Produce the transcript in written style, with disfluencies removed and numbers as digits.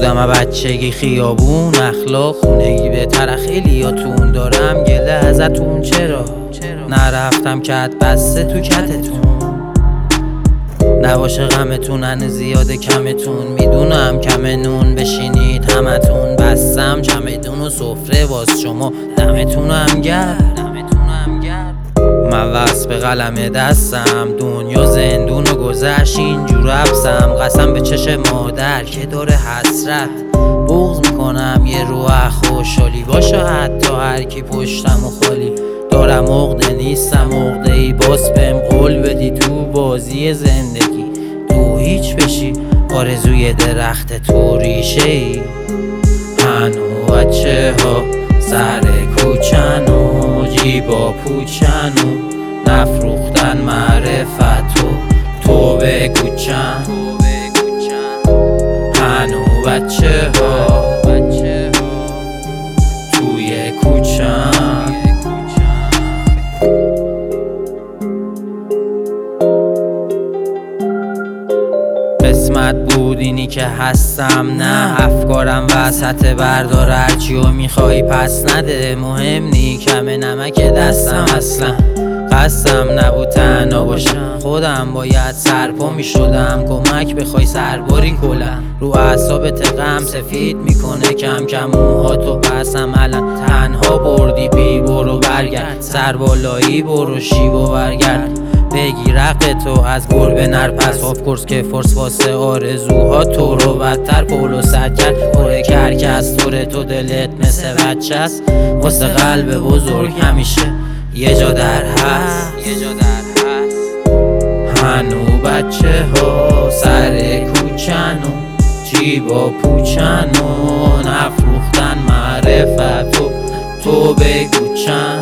بودم بچگی خیابون اخلاق خونگی بهتر خیلیاتون دارم گله ازتون چرا نرفتم کت بسته تو کتتون نباشه غمتون هنه زیاده کمتون میدونم کم نون بشینید همتون بستم چمدون و سفره باز شما دمتونم گرم من وصل به قلم دستم دنیا زندون و گذشت اینجور حبسم قسم به چشم مادر که داره حسرت بغض میکنم یه روح خوشحالی باشه حتی هر کی پشتم و خالی دارم عقده نیستم عقده ای باز بهم قول بدی تو بازی زندگی تو هیچ بشی آرزوی درخت تو ریشه ای هنو بچه ها سر کوچن و جیبا پوچن و نفروختن معرفت و تو بگو چند هنو بچه ها توی کوچن قسمت بود اینی که هستم نه افکارم وسط بردار هرچیو میخوای پس نده مهم نی کم نمک دستم اصلا قصدم نبود تنها باشم خودم باید سرپا میشدم کمک بخوای سرباری کلم رو اعصابت غم سفید میکنه کم کم موهاتو بسم الان تنها بردی بی برو برگرد سربالایی برو شیب و برگرد بگی رق تو از گربه نرپس آف کورس که فرس واسه آرزوها تو رو بدتر پولو سد کرد پره کرک از طور تو دلت مثل بچه است واسه قلب بزرگ همیشه یه جا در هست هنو بچه ها سر کوچن و جیبا پوچن و نفروختن معرفت و تو بگو چند